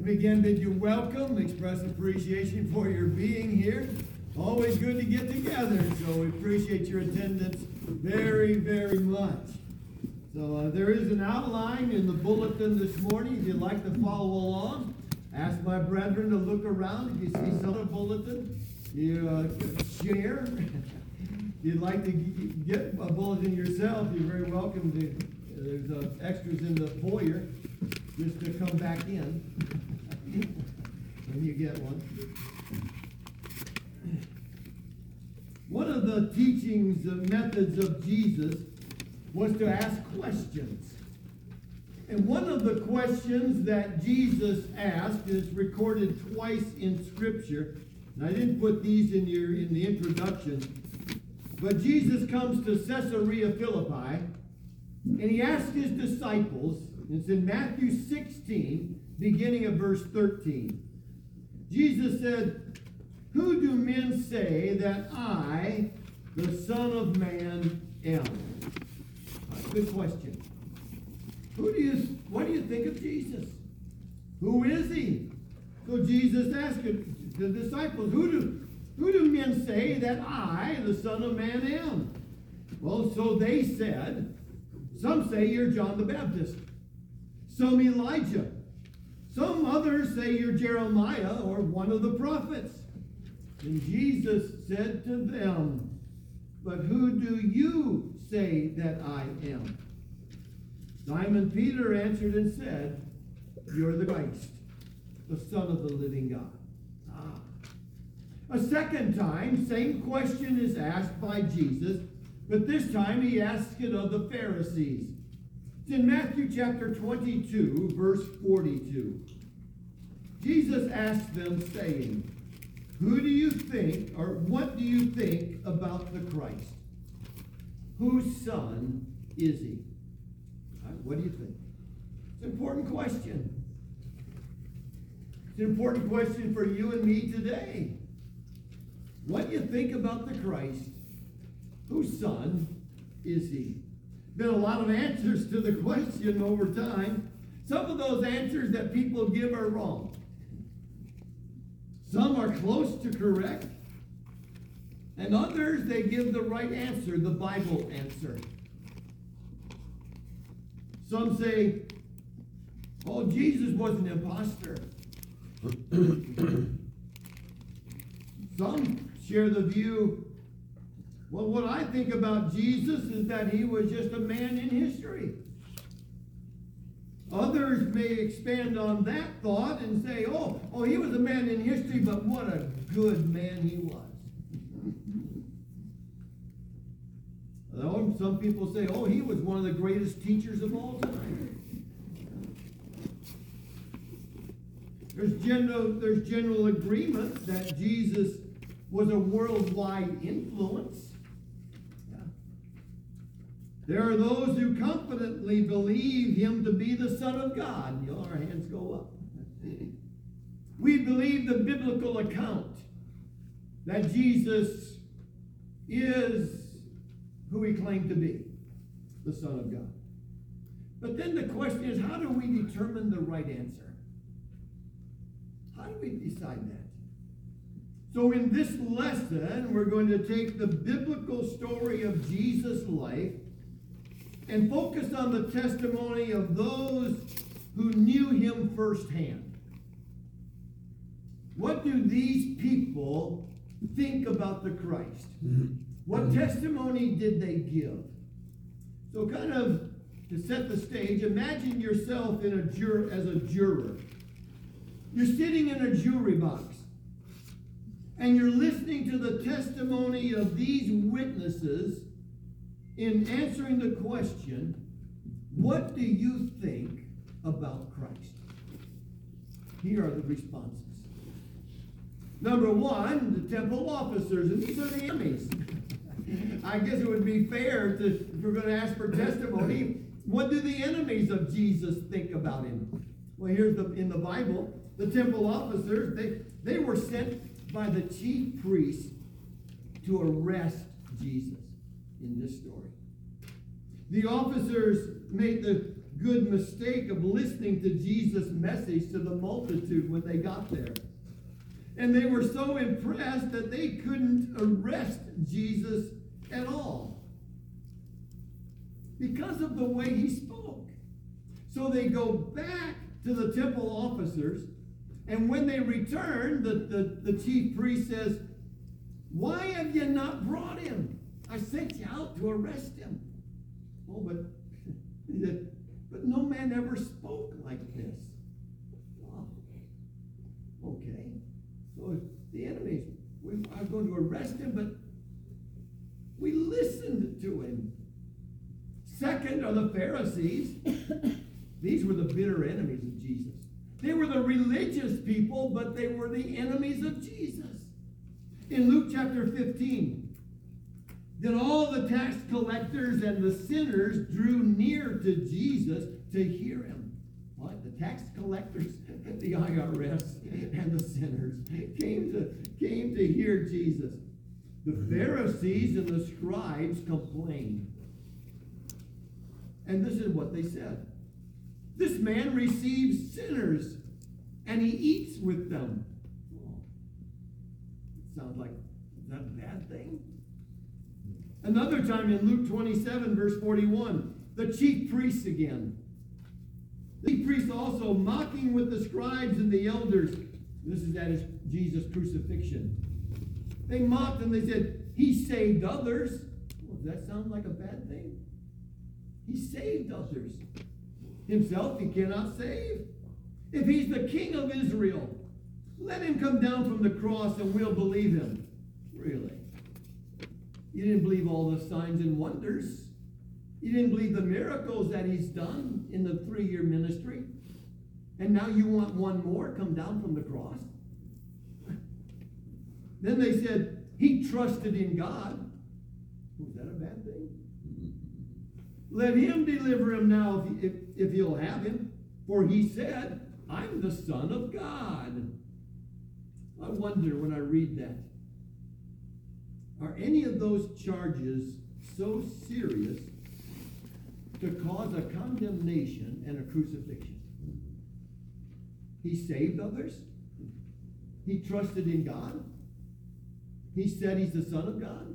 Again, bid you welcome, express appreciation for your being here. Always good to get together, so we appreciate your attendance very, very much. So there is an outline in the bulletin this morning. If you'd like to follow along, ask my brethren to look around. If you see some bulletin, you share. If you'd like to get a bulletin yourself, you're very welcome to. There's extras in the foyer just to come back in when you get one. One of the teachings methods of Jesus was to ask questions. And one of the questions that Jesus asked is recorded twice in Scripture. And I didn't put these in the introduction. But Jesus comes to Caesarea Philippi, and he asked his disciples, it's in Matthew 16, beginning of verse 13. Jesus said, "Who do men say that I, the Son of Man, am?" Good question. What do you think of Jesus? Who is he? So Jesus asked the disciples, who do men say that I, the Son of Man, am? Well, so they said, some say you're John the Baptist, some Elijah, some others say you're Jeremiah or one of the prophets. And Jesus said to them, "But who do you say that I am?" Simon Peter answered and said, "You're the Christ, the Son of the living God." A second time, same question is asked by Jesus, but this time he asks it of the Pharisees. It's in Matthew chapter 22, verse 42. Jesus asked them, saying, "Who do you think, or what do you think about the Christ? Whose son is he?" What do you think? It's an important question. It's an important question for you and me today. What do you think about the Christ? Whose son is he? Been a lot of answers to the question over time. Some of those answers that people give are wrong. Some are close to correct. And others, they give the right answer, the Bible answer. Some say, "Oh, Jesus was an imposter." Some share the view, "Well, what I think about Jesus is that he was just a man in history." Others may expand on that thought and say, oh, he was a man in history, but what a good man he was. Some people say, he was one of the greatest teachers of all time. There's general agreement that Jesus was a worldwide influence. Yeah. There are those who confidently believe him to be the Son of God. Our hands go up. We believe the biblical account that Jesus is who he claimed to be, the Son of God. But then the question is, how do we determine the right answer? How do we decide that? So in this lesson, we're going to take the biblical story of Jesus' life and focus on the testimony of those who knew him firsthand. What do these people think about the Christ? What testimony did they give? So kind of to set the stage, imagine yourself as a juror. You're sitting in a jury box, and you're listening to the testimony of these witnesses in answering the question, what do you think about Christ? Here are the responses. Number one, the temple officers, and these are the enemies. I guess it would be fair if we're going to ask for testimony, what do the enemies of Jesus think about him? Well, here's in the Bible, the temple officers, they were sent by the chief priests to arrest Jesus in this story. The officers made the good mistake of listening to Jesus' message to the multitude when they got there. And they were so impressed that they couldn't arrest Jesus at all because of the way he spoke. So they go back to the temple officers, and when they return, the chief priest says, "Why have you not brought him? I sent you out to arrest him." Oh, but no man ever spoke like this. Oh, okay. So the enemies, we are going to arrest him, but we listened to him. Second are the Pharisees. These were the bitter enemies of Jesus. They were the religious people, but they were the enemies of Jesus. In Luke chapter 15, then all the tax collectors and the sinners drew near to Jesus to hear him. What? The tax collectors, the IRS, and the sinners came to hear Jesus. The Pharisees and the scribes complained. And this is what they said. "This man receives sinners, and he eats with them." Oh, it sounds like, is that a bad thing? Another time in Luke 27, verse 41, the chief priests again. The chief priests also mocking with the scribes and the elders. This is at Jesus' crucifixion. They mocked and they said, "He saved others." Well, does that sound like a bad thing? He saved others. Himself he cannot save. If he's the king of Israel, let him come down from the cross and we'll believe him. Really? You didn't believe all the signs and wonders. You didn't believe the miracles that he's done in the 3-year ministry. And now you want one more come down from the cross? Then they said, he trusted in God. Was that a bad thing? Let him deliver him now if he'll have him. For he said, I'm the Son of God. I wonder when I read that, are any of those charges so serious to cause a condemnation and a crucifixion? He saved others. He trusted in God. He said he's the Son of God.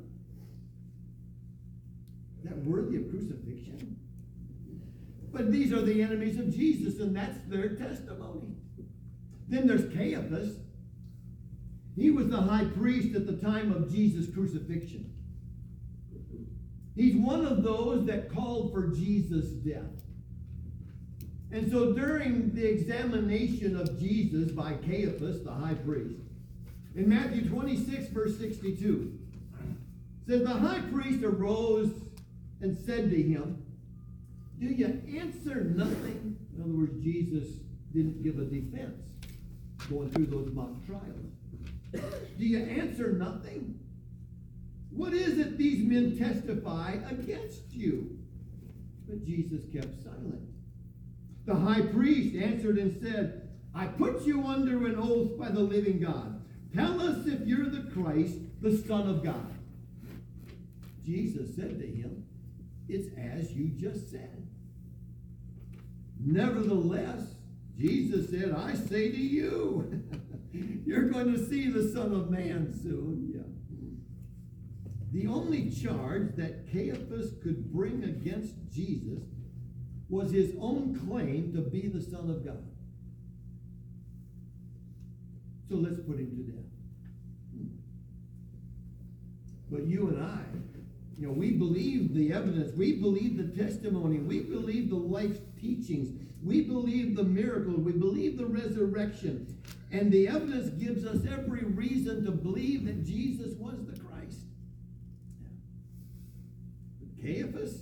Is that worthy of crucifixion? But these are the enemies of Jesus, and that's their testimony. Then there's Caiaphas. He was the high priest at the time of Jesus' crucifixion. He's one of those that called for Jesus' death. And so during the examination of Jesus by Caiaphas, the high priest, in Matthew 26, verse 62, it says, the high priest arose and said to him, do you answer nothing? In other words, Jesus didn't give a defense going through those mock trials. Do you answer nothing? What is it these men testify against you? But Jesus kept silent. The high priest answered and said, I put you under an oath by the living God. Tell us if you're the Christ, the Son of God. Jesus said to him, it's as you just said. Nevertheless, Jesus said, I say to you, you're going to see the Son of Man soon. Yeah. The only charge that Caiaphas could bring against Jesus was his own claim to be the Son of God. So let's put him to death. But you and I, we believe the evidence. We believe the testimony. We believe the life teachings. We believe the miracles. We believe the resurrection. And the evidence gives us every reason to believe that Jesus was the Christ. But Caiaphas,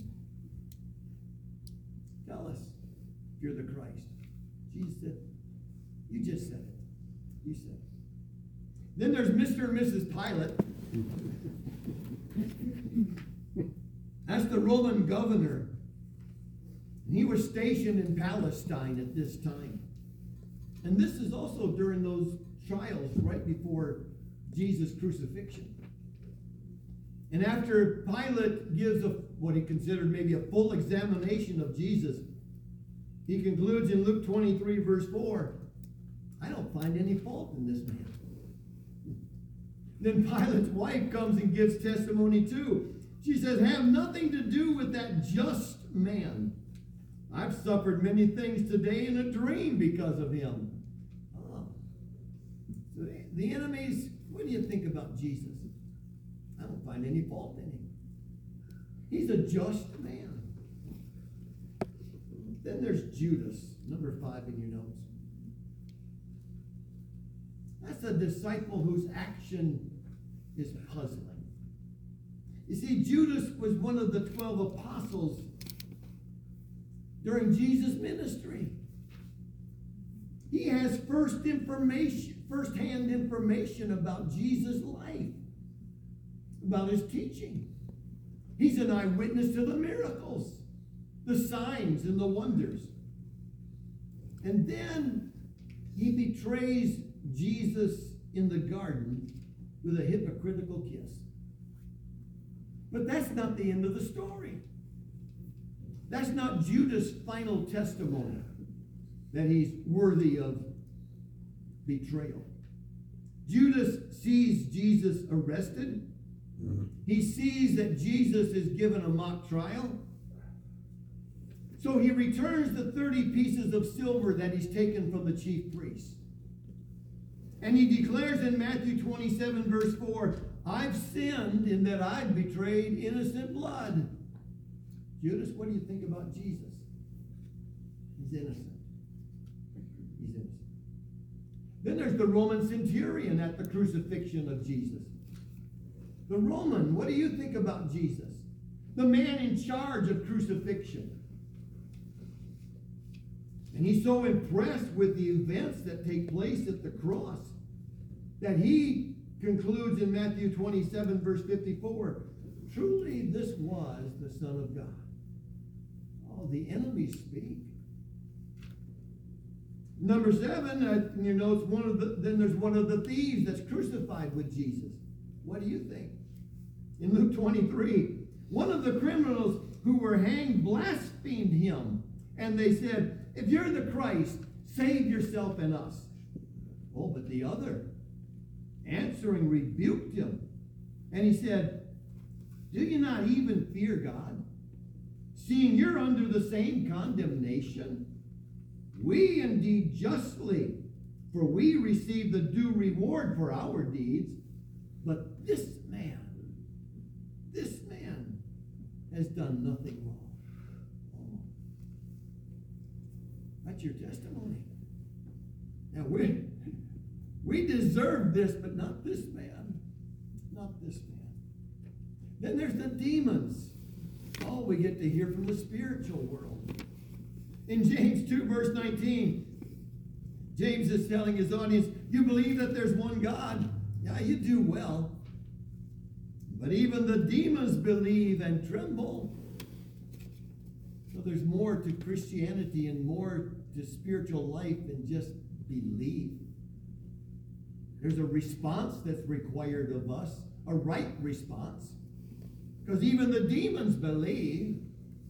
tell us if you're the Christ. Jesus said, you just said it. You said it. Then there's Mr. and Mrs. Pilate. That's the Roman governor. He was stationed in Palestine at this time. And this is also during those trials right before Jesus' crucifixion. And after Pilate gives what he considered maybe a full examination of Jesus, He concludes in Luke 23, verse 4, I don't find any fault in this man. Then Pilate's wife comes and gives testimony too. She says, have nothing to do with that just man. I've suffered many things today in a dream because of him. Oh. So the enemies, what do you think about Jesus? I don't find any fault in him. He's a just man. Then there's Judas, number 5 in your notes. That's a disciple whose action is puzzling. You see, Judas was one of the 12 apostles during Jesus' ministry. He has first-hand information about Jesus' life, about his teaching. He's an eyewitness to the miracles, the signs, and the wonders. And then he betrays Jesus in the garden with a hypocritical kiss. But that's not the end of the story. That's not Judas' final testimony that he's worthy of betrayal. Judas sees Jesus arrested. He sees that Jesus is given a mock trial. So he returns the 30 pieces of silver that he's taken from the chief priests. And he declares in Matthew 27, verse 4, I've sinned in that I've betrayed innocent blood. Judas, what do you think about Jesus? He's innocent. He's innocent. Then there's the Roman centurion at the crucifixion of Jesus. The Roman, what do you think about Jesus? The man in charge of crucifixion. And he's so impressed with the events that take place at the cross that he concludes in Matthew 27, verse 54, truly this was the Son of God. Oh, the enemies speak. Number 7, in your notes, then there's one of the thieves that's crucified with Jesus. What do you think? In Luke 23, one of the criminals who were hanged blasphemed him, and they said, if you're the Christ, save yourself and us. Oh, but the other, answering, rebuked him. And he said, do you not even fear God, seeing you're under the same condemnation? We indeed justly, for we receive the due reward for our deeds. But this man has done nothing wrong. Oh. That's your testimony. Now we deserve this, but not this man. Not this man. Then there's the demons. Oh, we get to hear from the spiritual world. In James 2, verse 19, James is telling his audience, you believe that there's one God? Yeah, you do well. But even the demons believe and tremble. So there's more to Christianity and more to spiritual life than just believe. There's a response that's required of us, a right response. Because even the demons believe.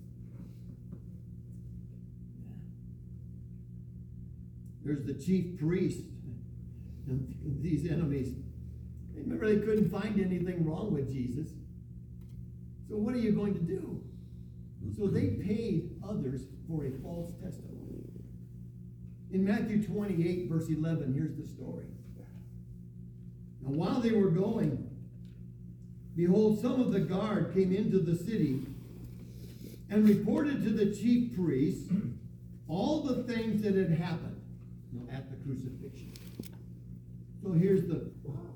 There's the chief priest and these enemies. Remember, they couldn't find anything wrong with Jesus. So what are you going to do? So they paid others for a false testimony. In Matthew 28, verse 11, here's the story. Now while they were going, behold, some of the guard came into the city and reported to the chief priests all the things that had happened at the crucifixion. So here's the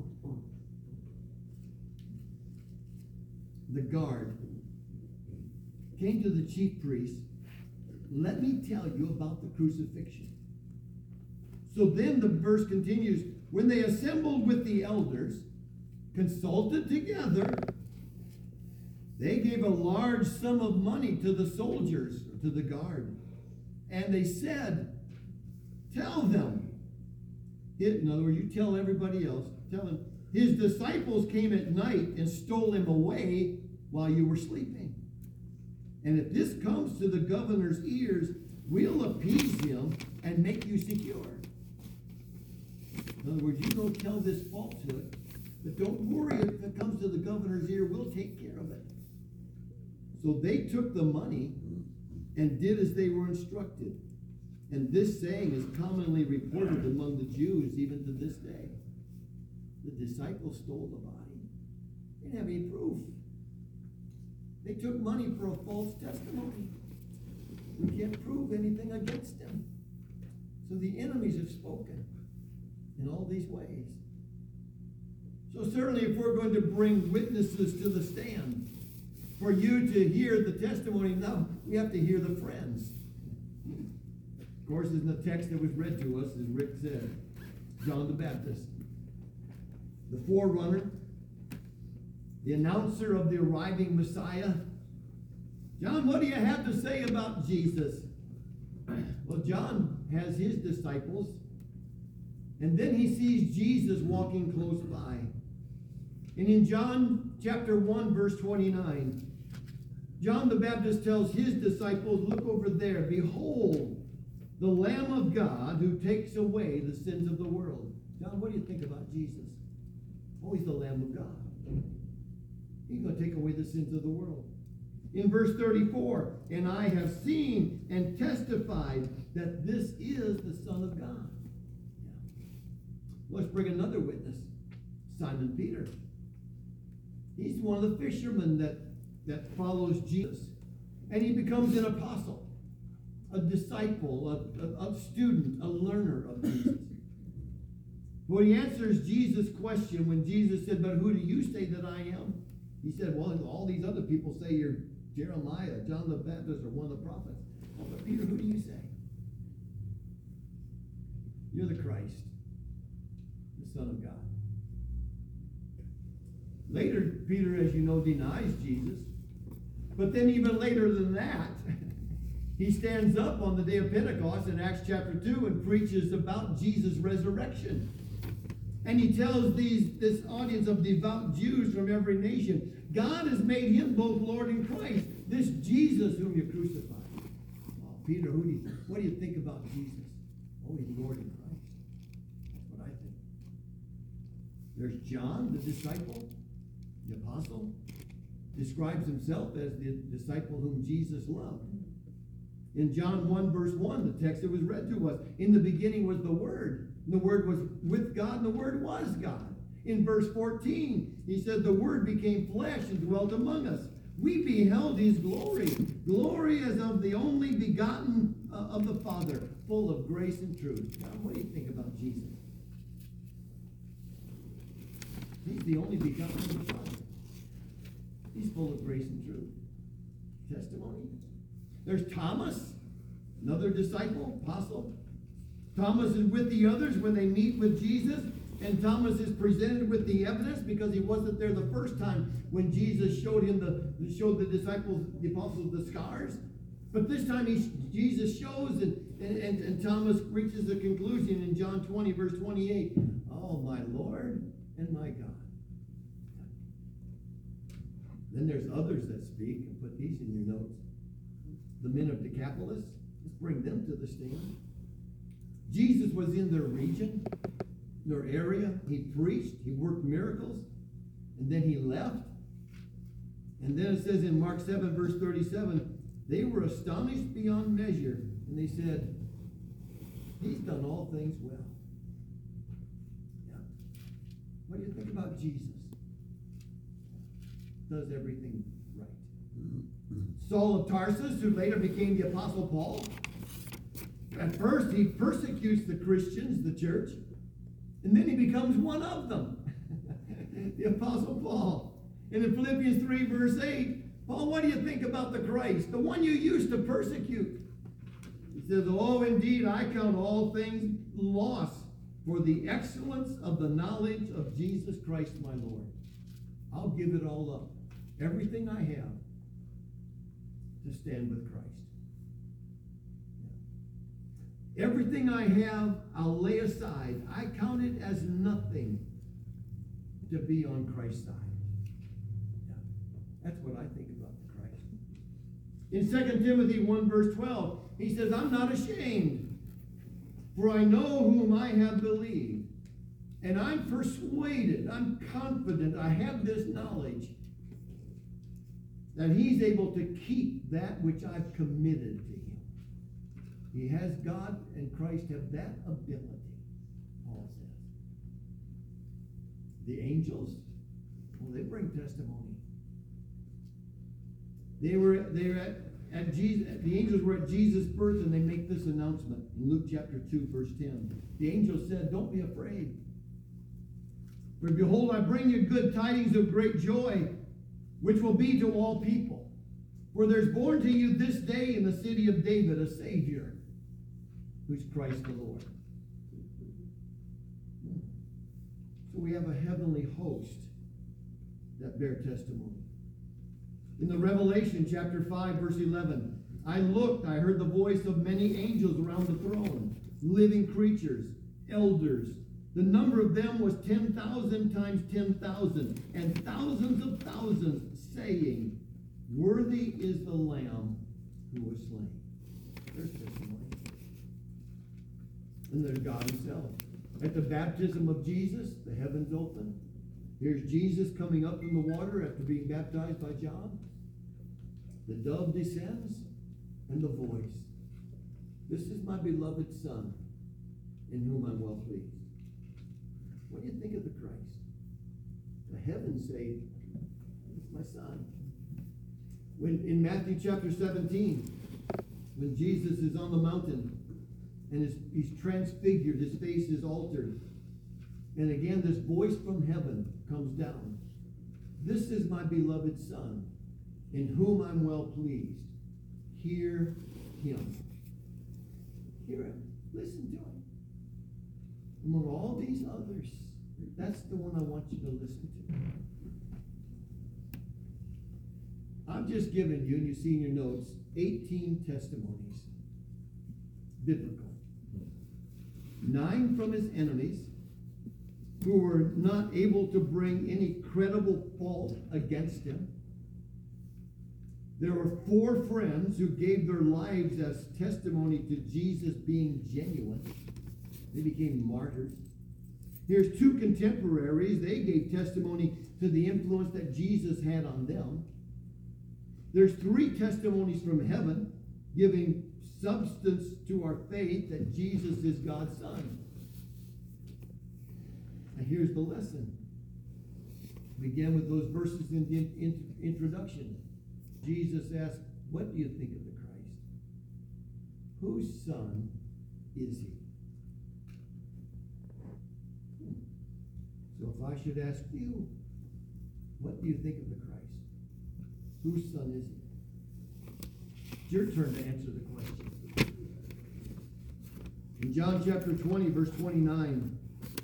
guard came to the chief priest. Let me tell you about the crucifixion. So then the verse continues, when they assembled with the elders, consulted together, they gave a large sum of money to the soldiers, to the guard. And they said, tell them. In other words, you tell everybody else, tell them, his disciples came at night and stole him away while you were sleeping. And if this comes to the governor's ears, we'll appease him and make you secure. In other words, you go tell this falsehood, but don't worry if it comes to the governor's ear, we'll take care of it. So they took the money and did as they were instructed. And this saying is commonly reported among the Jews even to this day. The disciples stole the body. They didn't have any proof. They took money for a false testimony. We can't prove anything against them. So the enemies have spoken in all these ways. So certainly if we're going to bring witnesses to the stand, for you to hear the testimony, now we have to hear the friends. Of course, in the text that was read to us, as Rick said, John the Baptist, the forerunner, the announcer of the arriving Messiah. John, what do you have to say about Jesus? Well, John has his disciples, and then he sees Jesus walking close by. And in John chapter 1, verse 29, John the Baptist tells his disciples, look over there, behold, the Lamb of God who takes away the sins of the world. John, what do you think about Jesus? Oh, he's the Lamb of God. He's going to take away the sins of the world. In verse 34, and I have seen and testified that this is the Son of God. Yeah. Let's bring another witness, Simon Peter. He's one of the fishermen that follows Jesus. And he becomes an apostle, a disciple, a student, a learner of Jesus. When he answers Jesus' question, when Jesus said, but who do you say that I am? He said, well, all these other people say you're Jeremiah, John the Baptist, or one of the prophets. Oh, but Peter, who do you say? You're the Christ, the Son of God. Later, Peter, as you know, denies Jesus. But then even later than that, he stands up on the day of Pentecost in Acts chapter 2 and preaches about Jesus' resurrection. And he tells this audience of devout Jews from every nation, God has made him both Lord and Christ, this Jesus whom you crucified. Oh, Peter, what do you think about Jesus? Oh, he's Lord and Christ. That's what I think. There's John, the disciple, the apostle, describes himself as the disciple whom Jesus loved. In John 1, verse 1, the text that was read to us, in the beginning was the Word. And the Word was with God, and the Word was God. In verse 14, he said, the Word became flesh and dwelt among us. We beheld his glory, glory as of the only begotten of the Father, full of grace and truth. Now, what do you think about Jesus? He's the only begotten of the Father. He's full of grace and truth. Testimony. There's Thomas, another disciple, apostle. Thomas is with the others when they meet with Jesus, and Thomas is presented with the evidence because he wasn't there the first time when Jesus showed the disciples, the apostles, the scars. But this time Jesus shows, and Thomas reaches a conclusion in John 20, verse 28. Oh, my Lord and my God. Then there's others that speak, and put these in your notes. The men of Decapolis, let's bring them to the stand. Jesus was in their region, their area. He preached, he worked miracles, and then he left. And then it says in Mark 7, verse 37, they were astonished beyond measure, and they said, he's done all things well. Yeah. What do you think about Jesus? Does everything right. Saul of Tarsus, who later became the Apostle Paul, at first he persecutes the Christians, the church, and then he becomes one of them, the Apostle Paul. And in Philippians 3, verse 8, Paul, what do you think about the Christ, the one you used to persecute? He says, oh, indeed, I count all things lost for the excellence of the knowledge of Jesus Christ, my Lord. I'll give it all up, everything I have, to stand with Christ. Everything I have, I'll lay aside. I count it as nothing to be on Christ's side. Yeah. That's what I think about the Christ. In 2 Timothy 1 verse 12, he says, I'm not ashamed, for I know whom I have believed, and I'm persuaded, I'm confident, I have this knowledge, that he's able to keep that which I've committed to him. He has, God and Christ have that ability, Paul says. The angels, well, they bring testimony. They were at Jesus, the angels were at Jesus' birth, and they make this announcement in Luke chapter 2, verse 10. The angel said, don't be afraid. For behold, I bring you good tidings of great joy, which will be to all people. For there's born to you this day in the city of David a Savior, who's Christ the Lord. So we have a heavenly host that bear testimony. In the Revelation chapter 5, verse 11, I looked, I heard the voice of many angels around the throne, living creatures, elders. The number of them was 10,000 times 10,000, and thousands of thousands, saying, worthy is the Lamb who was slain. There's testimony. And there's God himself. At the baptism of Jesus, the heavens open. Here's Jesus coming up from the water after being baptized by John. The dove descends, and the voice. This is my beloved Son, in whom I'm well pleased. When you think of the Christ, the heavens say, it's my Son. When in Matthew chapter 17, when Jesus is on the mountain, and he's transfigured, his face is altered, and again this voice from heaven comes down. This is my beloved Son, in whom I'm well pleased. Hear him. Hear him. Listen to him. Among all these others, that's the one I want you to listen to. I've just given you, and you see in your notes, 18 testimonies. Biblical. 9 from his enemies, who were not able to bring any credible fault against him. There were 4 friends who gave their lives as testimony to Jesus being genuine. They became martyrs. Here's 2 contemporaries. They gave testimony to the influence that Jesus had on them. There's 3 testimonies from heaven giving substance to our faith that Jesus is God's Son. And here's the lesson. We began with those verses in the introduction. Jesus asked, what do you think of the Christ? Whose son is he? So if I should ask you, what do you think of the Christ? Whose son is he? It's your turn to answer the question. In John chapter 20, verse 29,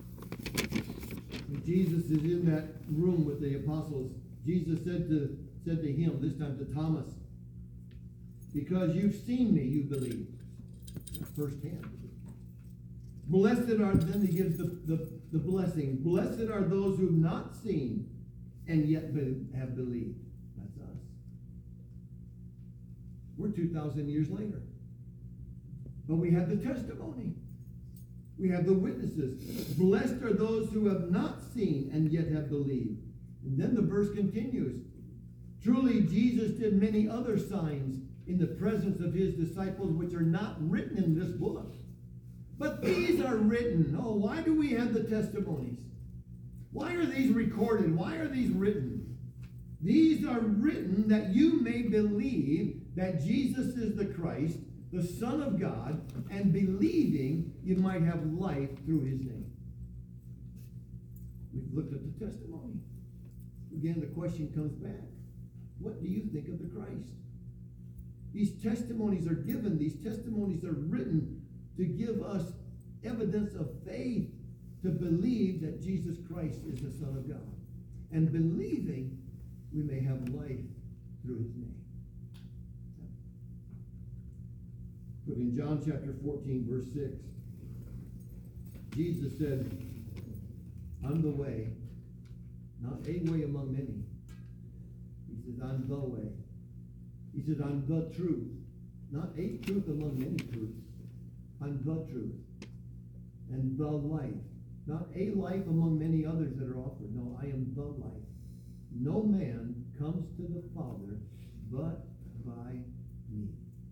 when Jesus is in that room with the apostles, Jesus said to him, this time to Thomas, because you've seen me, you believe. That's firsthand. Blessed are, then he gives the blessing. Blessed are those who have not seen and yet have believed. That's us. We're 2,000 years later. But we have the testimony. We have the witnesses. Blessed are those who have not seen and yet have believed. And then the verse continues. Truly, Jesus did many other signs in the presence of his disciples, which are not written in this book. But these are written. Oh, why do we have the testimonies? Why are these recorded? Why are these written? These are written that you may believe that Jesus is the Christ, the Son of God, and believing you might have life through his name. We've looked at the testimony. Again, the question comes back. What do you think of the Christ? These testimonies are given. These testimonies are written to give us evidence of faith to believe that Jesus Christ is the Son of God. And believing we may have life through his name. But in John chapter 14, verse 6, Jesus said, I'm the way, not a way among many. He says, I'm the way. He says, I'm the truth. Not a truth among many truths. I'm the truth. And the life. Not a life among many others that are offered. No, I am the life. No man comes to the Father but by me.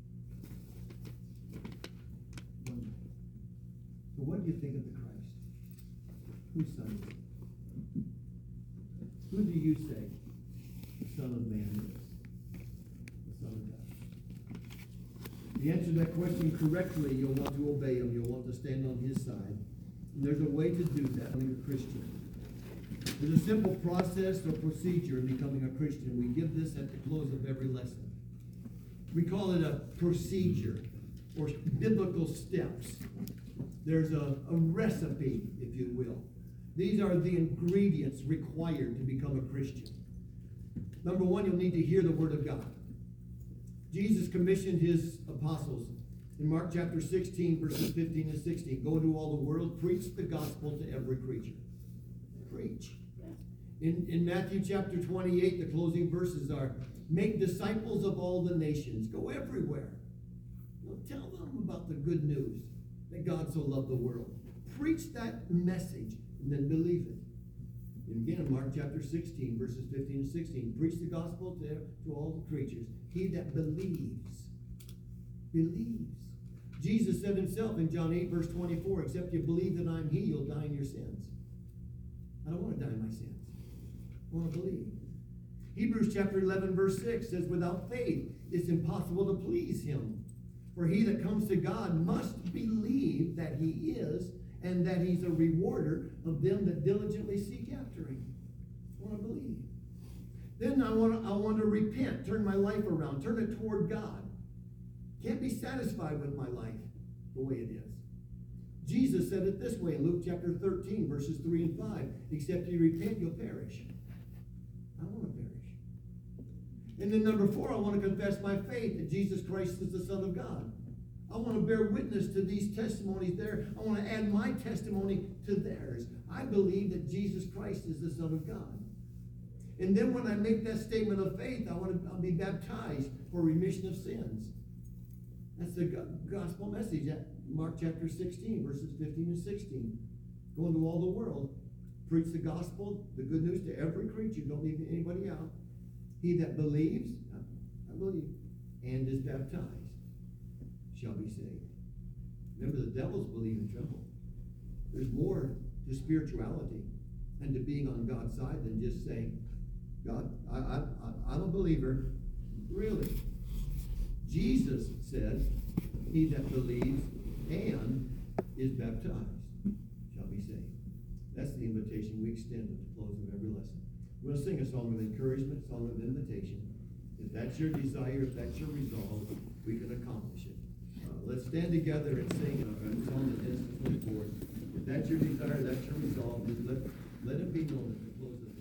So what do you think of the Christ? Whose son is he? Who do you say the Son of Man is? The Son of God. If you answer that question correctly, you'll want to obey him. You'll want to stand on his side. And there's a way to do that being a Christian. There's a simple process or procedure in becoming a Christian. We give this at the close of every lesson. We call it a procedure or biblical steps. There's a recipe, if you will. These are the ingredients required to become a Christian. Number one, you'll need to hear the Word of God. Jesus commissioned his apostles in Mark chapter 16, verses 15 and 16. Go to all the world, preach the gospel to every creature. Preach. In Matthew chapter 28, the closing verses are, make disciples of all the nations. Go everywhere. Tell them about the good news that God so loved the world. Preach that message and then believe it. And again, in Mark chapter 16, verses 15 and 16, preach the gospel to all the creatures. He that believes. Jesus said himself in John 8, verse 24, except you believe that I'm he, you'll die in your sins. I don't want to die in my sins. I want to believe. Hebrews chapter 11, verse 6 says, without faith, it's impossible to please him. For he that comes to God must believe that he is, and that he's a rewarder of them that diligently seek after him. I want to believe. Then I want to repent, turn my life around, turn it toward God. Can't be satisfied with my life the way it is. Jesus said it this way in Luke chapter 13, verses 3 and 5. Except you repent, you'll perish. I don't want to perish. And then number 4, I want to confess my faith that Jesus Christ is the Son of God. I want to bear witness to these testimonies there. I want to add my testimony to theirs. I believe that Jesus Christ is the Son of God. And then when I make that statement of faith, I'll be baptized for remission of sins. That's the gospel message at Mark chapter 16, verses 15 and 16. Go into all the world, preach the gospel, the good news to every creature. Don't leave anybody out. He that believes, I believe, and is baptized shall be saved. Remember, the devils believe and tremble. There's more to spirituality and to being on God's side than just saying, God, I'm a believer. Really. Jesus said, he that believes and is baptized shall be saved. That's the invitation we extend at the close of every lesson. We'll sing a song of encouragement, a song of invitation. If that's your desire, if that's your resolve, we can accomplish it. Let's stand together and sing a song of Genesis 24. If that's your desire, that's your resolve, just let it be known at the close of